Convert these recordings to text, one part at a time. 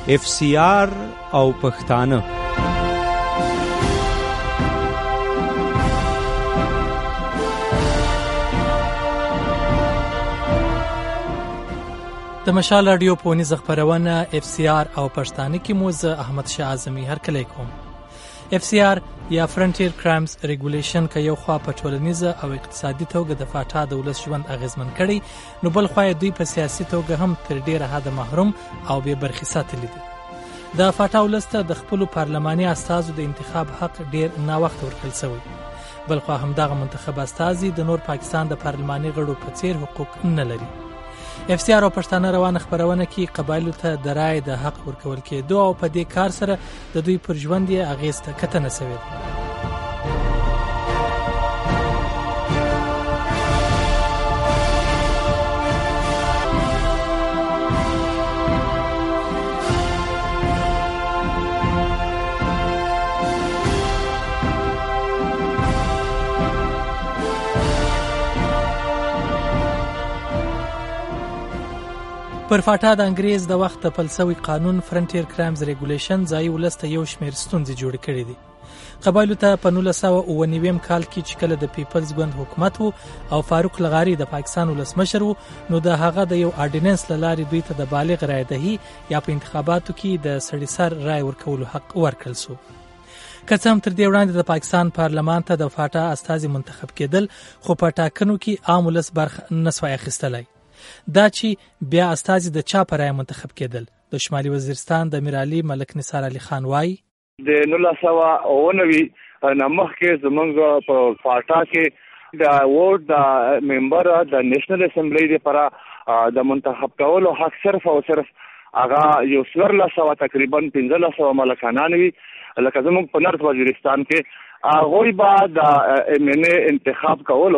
FCR او پښتانه. د مشال رادیو په ونیزه خپرونه FCR او پښتانه کې مو زه احمد شاه اعظمي هرکلی کوم. FCR یا فرنټیر کرایمز ریګولیشن که یو خوا په ټولنیزه او اقتصادي توګه د فاټا د ولس ژوند اغیزمن کړي، نو بل خوا دوی په سیاسي توګه هم تر ډیره حده محروم او بې برخې ساتلي دي. د فاټا ولس ته د خپلو پارلماني استازو د انتخاب حق ډیر ناوخته ورکړل شوی، بل خوا همدغه منتخب استازي د نور پاکستان د پارلماني غړو په څیر حقوق نه لري. FCR او پښتانه روانه خبرونه کې قبایلو ته د رای د حق ورکول کېدو او په دې کار سره د دوی پر ژوند یې اغیز ته کتنه شوې ده. پر فاټا د انګریز د وخت د پلسوي قانون فرنټیر کرایمز ریګولیشن ځای ولس ته یو شمېر ستونزې جوړې کړې دي. قبایلو ته په 1999 کال کې چې کله د پیپلز ګوند حکومت و او فاروق لغاري د پاکستان ولسمشر و، نو د هغه د یو آرډیننس له لارې دوی ته د بالغ رای دهي یا په انتخاباتو کې د سړي سر رای ورکولو حق ورکړل شو. که څه هم تر دې وړاندې د پاکستان پارلمان ته د فاټا استازي منتخب کېدل، خو په ټاکنو کې عام ولس برخه نه سوای اخیستلی. دا چې بیا استازي د چا په رای منتخب کېدل، د شمالي وزیرستان د میرعلي ملک نثار علي خان وایي د 1999 نه مخکې زمونږ په فاټا کې د ووټ د ممبر د نېشنل اسمبلی لپاره د منتخب کولو حق صرف او صرف هغه یو 1400 تقریبا 1500 ملکانان وي. لکه زمونږ په نارت وزیرستان کې هغوی به د MNA انتخاب کولو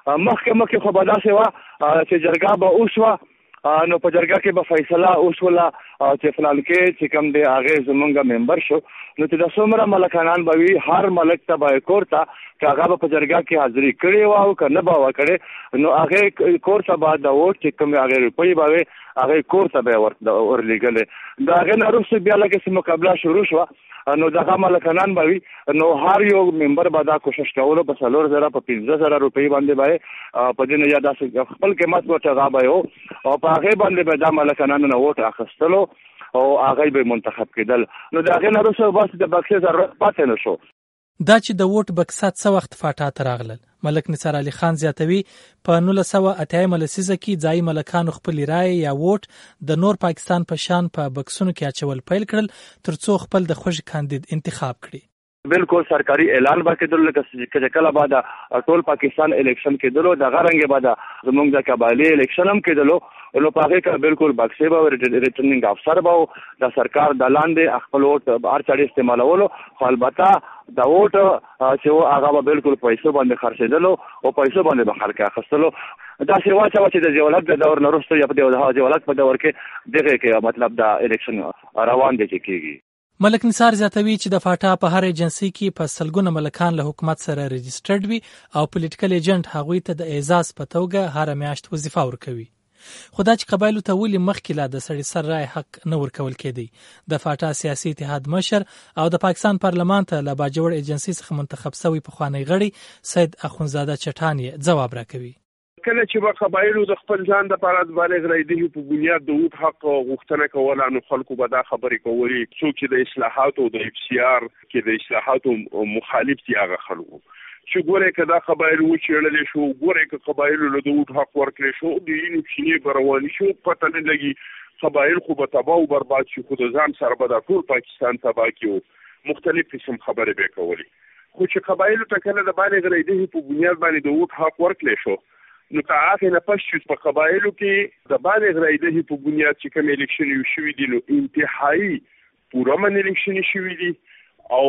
مخکې خو به داسې وه چې جرګه به اوسوه، نو په جرګه کې به فیصله اوسوله چې فلان کې چې کوم دی هغې زمونږ ممبر شو، نو چې د څومره ملکانان به وي هر ملک ته به کور ته که هغه به په جرګه کې حاضري کړې وه او که نه به وه کړې، نو هغې کور ته به د ووټ چې کومې هغې روپۍ به وې هغې کور ته به یې ورلېږلې. د هغې نه وروسته بیا لږ څه مقابله شروع شوه، نو دغه ملکانان به وي، نو هر یو ممبر به دا کوشش کولو په 4000 په 15000 روپۍ باندې به په دې نه یا داسې خپل قیمت ورته هغه به یو او په هغې باندې به دا ملکانانو نه ووټ اخیستلو او هغه به منتخب کېدل. نو د هغې نه وروسته بس د بکسې ضرورت پاتې نه شو. دا چې د ووټ بکسات څه وخت فاټا ته راغلل، ملک نثار علي خان زیاتوي په 1980 لسیزه کې ځایي ملکانو خپل رای یا ووټ د نور پاکستان په شان په بکسونو کې اچول پیل کړل ترڅو خپل د خوښ کاندید انتخاب کړي. بالکل سرکاري اعلان به کېدل، لکه چې کله به د ټول پاکستان الیکشن کېدلو دغه رنګې به د زموږ د قبایلي الیکشن هم کېدلو، نو په هغې کې بالکل بکسې به ریټرنینګ افسر به د سرکار د لاندې خپل ووټ هر چاړې استعمالولو، خو البته د ووټ چې و هغه به بالکل پیسو باندې خرڅېدلو او پیسو باندې به خلک اخیستلو. داسې واچوه چې د جولت د دور نه وروسته یا په جولت په دور کې دغې کې مطلب د الیکشن روان دی چې کېږي. ملک نثار زیاتوي چې د فاټا په هر ایجنسي کې په سلګونه ملکان له حکومت سره رجسټرډ وي او پولیټیکل ایجنټ هغوی ته د اعزاز په توګه هر میاشت وظیفه ورکوي. خو دا چې قبایلو ته ولې مخکې لا د سړي سر رای حق نه ورکول کېدی، د فاټا سیاسي اتحاد مشر او د پاکستان پارلمان ته له باجوړ ایجنسي څخه منتخب شوی پخوانی غړي سید اخونزاده چټان ځواب راکوي. کله چې به قبایلو د خپل ځان دپاره د بالغ رای دهي په بنیاد د ووټ حق غوښتنه کوله، نو خلکو به دا خبرې کولې څوک چې د اصلاحاتو د FCR کې د اصلاحاتو مخالف دي هغه خلکو چې ګورئ که دا قبایلو وچېړلی شو، ګورئ که قبایلو له د ووټ حق ورکړی شو، د وینې پښینې به روانې شو، پته نه لګي قبایل خو به تباه او برباد شي، خو د ځان سره به دا ټول پاکستان تباه کړي و. مختلف قسم خبرې به یې کولې، خو چې قبایلو ته کله د بالغ رای دهي په بنیاد باندې د ووټ حق ورکړی شو، نو که هغې نه پس چې په قبایلو کې د بالغ رای دهي په بنیاد چې کوم الیکشن شوي دي، نو انتهایي پوره من الیکشن شوي دي او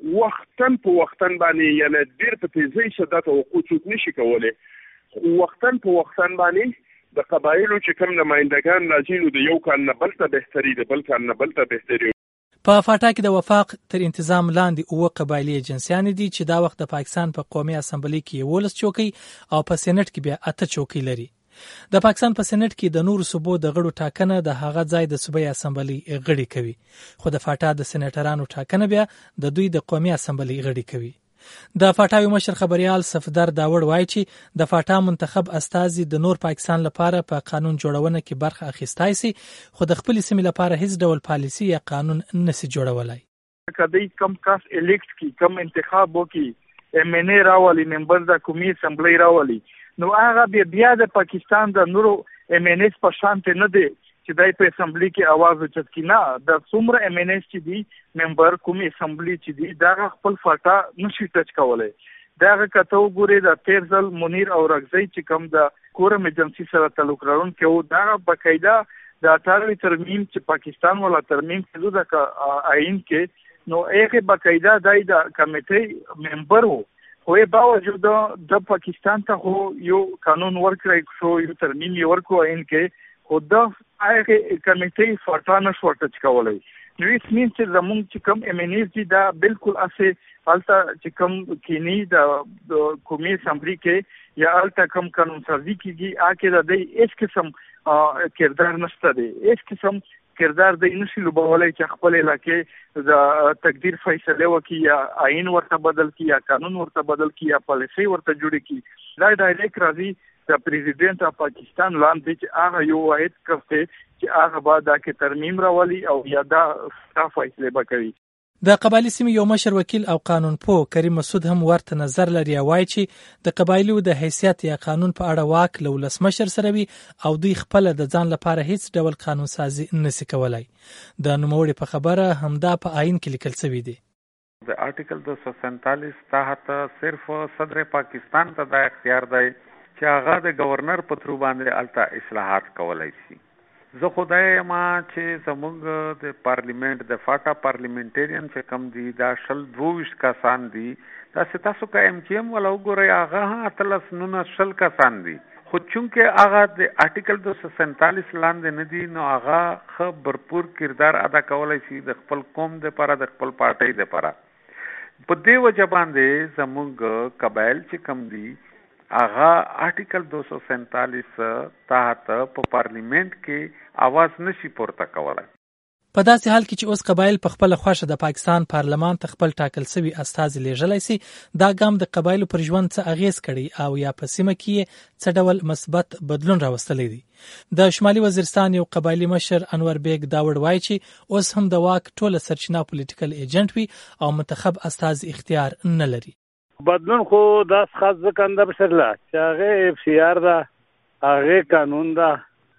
وختن په وختن باندې یعنی ډېر په تیزۍ سره دا توقع څوک نشي کولی، خو وختن په وختن باندې د قبایلو چې کوم نمایندګان راځي نو د یو کال نه بل ته بهتري، د بل کال نه بل ته بهتري. په فاټا کې د وفاق تر انتظام لاندې 9 قبایلي ایجنسیانې دي چې دا وخت د پاکستان په قومي اسمبلی کې 11 چوکۍ او په سېنات کې بیا 8 چوکۍ لري. د پاکستان په سېنات کې د نورو صوبو د غړو ټاکنه د هغه ځای د صوبایي اسمبلی غړي کوي، خو د فاټا د سېناترانو ټاکنه بیا د دوی د قومي اسمبلی غړي کوي. د فاټا مشر خبريال صفدر داوړ وایي چې د فاټا منتخب استازي د نور پاکستان لپاره په قانون جوړونه کې برخه اخیستای سي، خو د خپل سیمې لپاره هیڅ ډول پالیسي یا قانون نشي جوړولای. کدی کم کاس الیکټ کی کم انتخاب وکي MNA راولي ممبر د قومي اسمبلی راولي، نو هغه بیا د پاکستان د نورو MNA په شان نه دی چې دای په اسمبلی کې आवाज اوچت کی نه. د څومره MNA چې دی ممبر قومي اسمبلی چې دی دا خپل فاټا نشي ټچ کولای. دا کته وګوري د تیرزل منیر او رغزی چې کوم د کورم ایجنسی سره تعلق لرونکي او دا بقاعده د 18 ترمیم چې پاکستان ولا ترمیم کړو د آئین کې، نو هغه بقاعده د کمیټې ممبر وو، خو یې باوجود د پاکستان ته خو یو قانون ورکړی شو، یو ترمیم یې ورکو آئین کې، خو د هغه کمیټې فاټا نشو ټچ کولای. نو هیڅ مين چې زمونږ چې کوم MNA دي دا بالکل اسه الته چې کوم کینی د قومي اسمبلی کې یا الته کوم قانون سازي کیږي اکه د دې هیڅ قسم کردار نشته دی، هیڅ قسم کردار د نشي لوبولای چې خپل علاقې د تقدیر فیصله وکي یا آئین ورته بدل کی یا قانون ورته بدل کی یا پالیسي ورته جوړ کی. دا ډایرکټ راځي د پریزیدنت اف پاکستان لاندې چې هغه یو واحد کفته چې هغه بعد کې ترمیم راولي او یا دا فیصله وکړي. د قبایلی سیمې یو مشر وکیل او قانون پوه کریم مسعود هم ورته نظر لري، وایي چې د قبایلو د حیثیت یا قانون په اړه واک له ولسمشر سره وي او دوی خپل د ځان لپاره هیڅ ډول قانون سازي نشي کولای. د نوموړي په خبره همدا په آئین کې لیکل شوی دی. د آرټیکل 247 تحت صرف صدر پاکستان ته دا اختیار دی چې هغه د گورنر په ترو باندې الته اصلاحات کولای شي. زه خدای ما چې زموږ د پارلیمنت د فاټا پارلیمنټریان چې کم دي دا 22 کسان دي، دا تاسو کا MKM ولا وګورئ هغه 19 کسان دي، خو چونکه هغه د آرټیکل 247 لاندې نه دي نو هغه خو برپور کردار ادا کولای شي د خپل قوم د لپاره د خپل پارټي د لپاره. په دې وجه باندې زموږ قبایل چې کم دي هغه آرټیکل 247 تحت په پارلیمنت کې आवाज نشي پورته کولای. په داسې حال کې چې اوس قبایل په خپل خوښه د پاکستان پارلمان ته خپل ټاکل شوی استازي لیږلی سي، دا ګام د قبایلو پر ژوند څه اغیز کړي او یا په سیمه کې څه ډول مثبت بدلون راوستلی دی. د شمالي وزیرستان یو قبایلی مشر انور بیگ داوړ وایي چې اوس هم د واک ټوله سرچینه پولیټیکل ایجنټ وي او منتخب استازي اختیار نه لري. بدلون خو داس خاص ځکه بشرله چې هغه FCR دا هغه قانون دا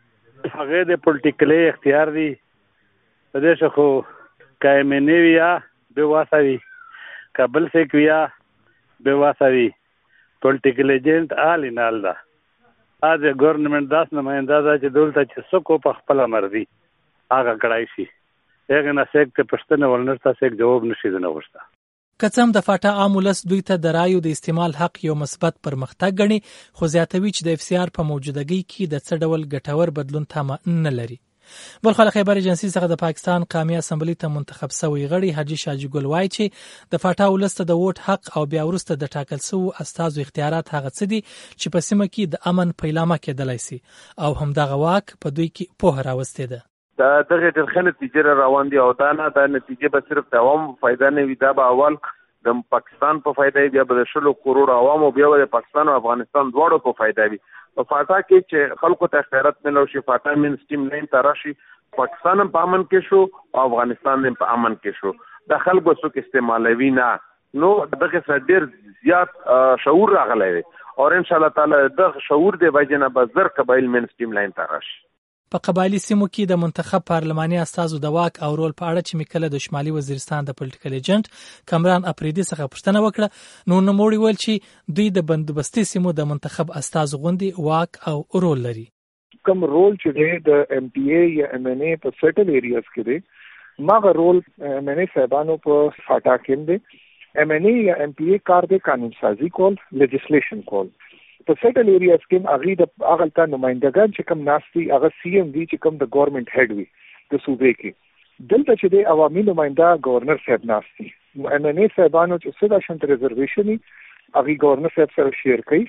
هغه د پولیټیکل اختیار دی. په دې شخو کایمنی ویا به واسوي قبل سیکویا به واسوي پولیټیکل ایجنټ آلینال دا از ګورنمنت داس نماینده دا چې دولت چې سکو په خپل مرضی هغه کړای شي. هغه نه سیکته پښتنه ولنرته سیک جواب نشي نه وښتا. کڅم د فاټا عامولس دوی ته د رایو د استعمال حق یو مثبت پرمختګ غني، خو زیاتوي چې د FCR په موجودګۍ کې د څه ډول ګټور بدلون تمه نه لري. بلخو خبر ایجنسی څخه د پاکستان قومي اسمبلی ته منتخب شوی غړي حاجی شاجی ګل وایي چې د فاټا ولسته د ووټ حق او بیا ورسته د ټاکل شوی استازو اختیارات هغه څه دي چې په سیمه کې د امن پیلامه کېدلای شي او همدغه واک په دوی کې په راوستي ده. دا دغه ترخه نتیجه روان دي او دا نه د نتیجه به صرف د عوام فائدہ نه وي، دا به اول د پاکستان په فائدہ بیا به 100 کروڑ عوام او بیا د پاکستان او افغانستان دواړو په فائدہ وي. په فاټا کې چې خلکو ته اختیارات ملو شي، فاټا مين سټیم لاین تراشي، پاکستان هم په امن کې شو او افغانستان هم په امن کې شو. د خلکو څوک استعمالوي نه، نو دغه سره ډیر زیات شعور راغلی دی او ان شاء الله تعالی د شعور دی وجنه به زر قبایل مين سټیم لاین تراشي. په قبایلی سیمو کې د منتخب پارلماني استازو د واک او رول په اړه چې میکله د شمالي وزیرستان د پولیټیکل ایجنټ کامران اپریدي څخه پوښتنه وکړه، نو نوموړي ویل چې دوی د بندوبستي سیمو د منتخب استازو غوندي واک او رول لري. کوم رول چې د MPA یا MNA په سټل ایریاز کې دی، ماغه رول MNA صاحبانو په فاټا کې دی. MNA یا MPA کار د قانون سازی کول، لیجسلیشن کول. په سټل ایریاز کې هغه د اغلطه نمائندګان چې کوم ناشتي هغه CM دی چې کوم د ګورنمنت هډ وي د صوبې کې، دلته چې د عوامي نمائنده گورنر صاحب ناشتي MNA صاحبانو چې څه د شنت ریزرویشن هغه گورنر صاحب سره شیر کوي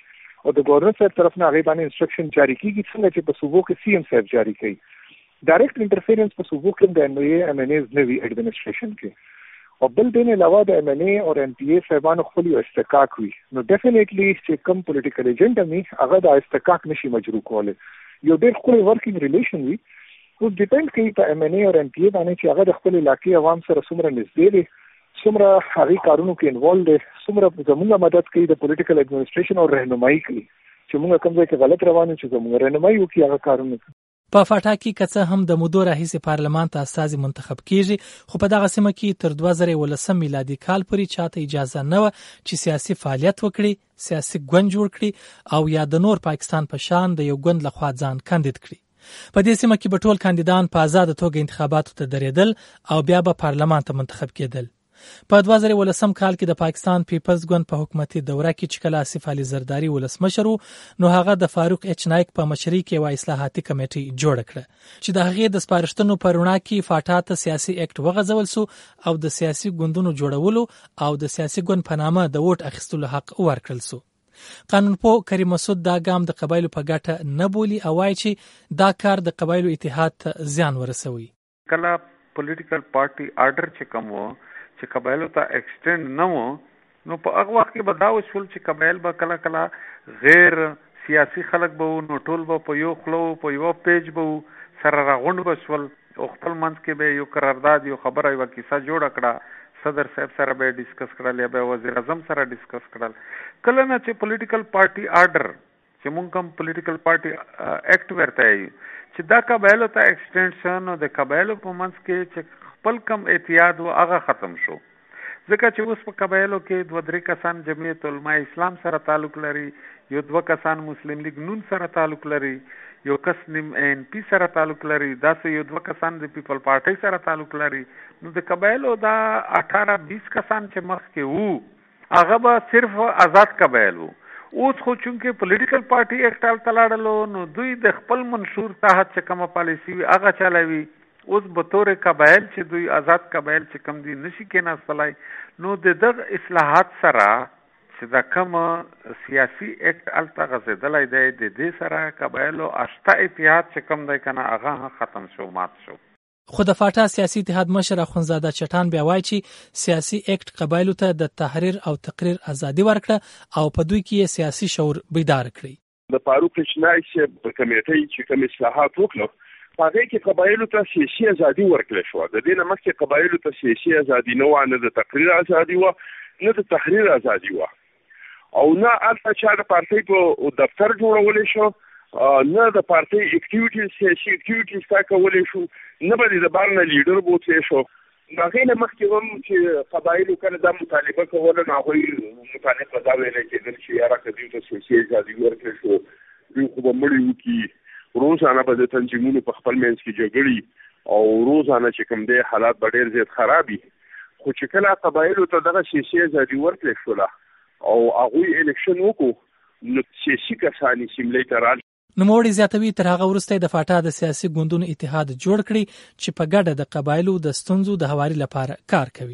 او د گورنر صاحب طرف نه هغه باندې انسټرکشن جاری کیږي څنګه چې په صوبو کې سی ایم صاحب جاری کوي. ډایرکټ انټرفیرنس په صوبو کې د ایم این ایز نوی ایڈمنسټریشن کې او بل دین علاوه د ایم این ای او ایم پی ای صاحبانو خپل استحقاق وي نو ډیفینیټلی چې کوم پولیټیکل ایجنټ می هغه د استحقاق نشي مجروح کوله. یو ډېر خپل ورکینګ ریلیشن وي او ډیپند کوي په ایم این ای او ایم پی ای باندې چې هغه د خپل علاقې عوام سره څومره نږدې دي، څومره هغه کارونو کې انوالو دي، څومره زموږ مدد کوي د پولیټیکل ایڈمنسټریشن او رهنمایي کوي چې موږ کوم ځای کې غلط روان یو چې زموږ رهنمایي وکړي هغه کارونه. په فاټا کې کڅه هم د مودو راهیسې پارلمان ته استازي منتخب کیږي، خو په دغه سیمه کې تر 2019 میلادي کال پورې چاته اجازه نه و چې سیاسي فعالیت وکړي، سیاسي ګوند جوړ کړي او یا د نور پاکستان په شان د یو ګوند لخوا ځان کاندید کړي. په دې سیمه کې به ټول کاندیدان په آزاد توګه انتخاباتو ته درېدل او بیا به پارلمان ته منتخب کېدل. په 2019 کال کې د پاکستان پیپلز ګوند په حکومتي دوره کې چې کله آصف علي زرداری ولسمشر نو هغه د فاروق ایچ نایک په مشرۍ کې یو اصلاحاتي کمیټه جوړه کړه چې د هغې د سپارښتنو په رڼا کې فاټا ته سیاسي اکټ وغځول سو او د سیاسي ګوندونو جوړولو او د سیاسي ګوند په نامه د ووټ اخیستلو حق ورکړل سو. قانونپوه کریم مسعود دا ګام د قبایلو په ګټه نه بولي او وایي چې دا کار د قبایلو اتحاد ته زیان ورسوي. کله پولیټیکل پارټي آرډر چې کوم و چې قبایلو ته ایکسټند نه و نو په هغه وخت کې به دا وشول چې قبایل به کله کله غیر سیاسي خلک به نو ټول به په یو خلو په یو پیج به سره راغونډ بشول او خپل منځ کې به یو قرارداد یو خبره یو کیسه جوړ کړه، صدر صاحب سره به ډیسکس کړل یا به وزیر اعظم سره ډیسکس کړل. کله نه چې پولیټیکل پارټي آرډر چې مونږ کوم پولیټیکل پارټي اکټ ورته چې دا قبایلو ته ایکسټنشن او د قبایلو په منځ کې چې خپل کم اعتیاد و هغه ختم شو، ځکه چې اوس په قبایلو کې 2-3 کسان جمعیت علماء اسلام سره تعلق لري، یو 2 کسان مسلم لیگ نون سره تعلق لري، یو کس نیم ان پی سره تعلق لري، داسې یو 2 کسان د پیپل پارټي سره تعلق لري. نو د قبایلو دا 18-20 کسان چې مخکې وو هغه به صرف آزاد قبایل وو. اوس خو چونکې پولیټیکل پارټي اکټال تلاړلو نو دوی د خپل منشور تحت چې کومه پالیسی وي هغه چلوي. اوس به تور قبایل چې دوی آزاد قبایل چې کم دي نشي کېناستلای نو د دغه اصلاحات سره چې دا کوم سیاسي اکټ الته غځېدلی دی د دې سره قبایلو اشته اتحاد چې کم دی کنه هغه ختم شو، مات شو. خو د فاټا سیاسي اتحاد مشر اخوندزاده چټان بیا وایي چې سیاسي اکټ قبایلو ته د تحریر او تقریر ازادي ورکړه او په دوی کې سیاسي شعور بیدار کړي. د فاروق ایچ نایک په کمیټې چې کوم اصلاحات وکړو هغه کې قبایلو ته سیاسي ازادي ورکړل شو. د دې نه مخکې قبایلو ته سیاسي ازادي نه و، نه د تقریر ازادي و، نه د تحریر ازادي و او نه البته چې د پارټي په دفتر جوړول شو، نه د پارټي اکټیویټیز سیاسي اکټیویټیز تا کولای شو، نه به د بارنه لیډر بوتلی شو. هغه نه مخکې هم چې قبایلو کله دا مطالبه کوله نو هغوی مطالبه دا ویل کېدل چې یاره که دوی ته سیاسي ازادي ورکړل شو دوی خو به مړي وکړي. روزانه به د تنظیمونو په خپل منځ کې جګړې او روزانه چې کوم دی حالات به ډېر زیات خرابي. خو چې کله قبایلو ته دغه سیاسي ازادي ورکړل شوله او هغوی الیکشن وکړو نو سیاسي کسان یې سیملۍ ته رال. نوموړی زیاتوي تر هغه وروسته د فاټا د سیاسي ګوندونو اتحاد جوړ کړي چې په ګډه د قبایلو د ستونزو د هواري لپاره کار کوي.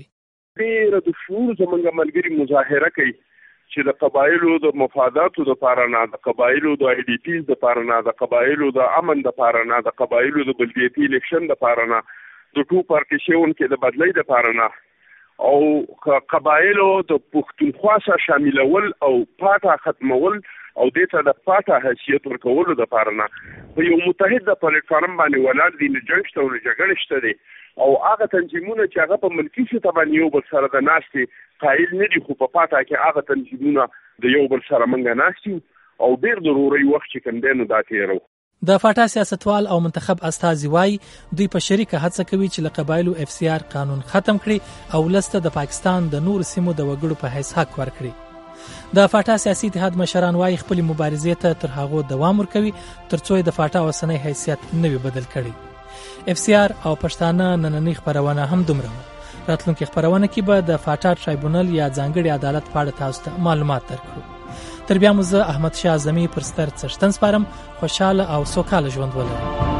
ډېر د شعور زموږ ملګري مظاهره کوي چې د قبایلو د مفاداتو د پاره نه، د قبایلو د آی ډي پیز د پاره نه، د قبایلو د امن د پاره نه، د قبایلو د بلدیاتي الیکشن د پاره نه، د ټو پارټیشن کې د بدلۍ د پاره نه او قبایلو د پښتونخوا سره شاملول او پاټه ختمول او دې ته د پاټه حیثیت ورکولو د پاره نه په یو متحد د پلیټفارم باندې ولاړ دي، نه جنګ شته او نه جګړه شته دي او هغه تنظیمونه چې هغه په ملکي سطح باندې یو بل سره د ناستې قایل نه دي، خو په پاټه کې هغه تنظیمونه د یو بل سره منګه ناستي او ډېر ضروري وخت چې کوم دی نو دا تېرو. د فاټا سیاستوال او منتخب استازي وایي دوی په شریکه هڅه کوي چې له قبایلو اف سی آر قانون ختم کړي او ولسته د پاکستان د نور سیمو د وګړو په حیث حق ورکړي. د فاټا سیاسي اتحاد مشران وایي خپل مبارزې ته تر هغه دوام ورکوي ترڅو د فاټا اوسنی حیثیت نوي بدل کړي. اف سی آر او پښتانه نننۍ خبرونه هم دومره. راتلونکي خبرونه کې به د فاټا ټرایبونل یا ځانګړي عدالت په اړه تاسو ته معلومات درکړو. تر بیا مو زه احمد شاه اعظمي پر ستر څښتن سپارم. خوشاله او سوکاله ژوند ولرئ.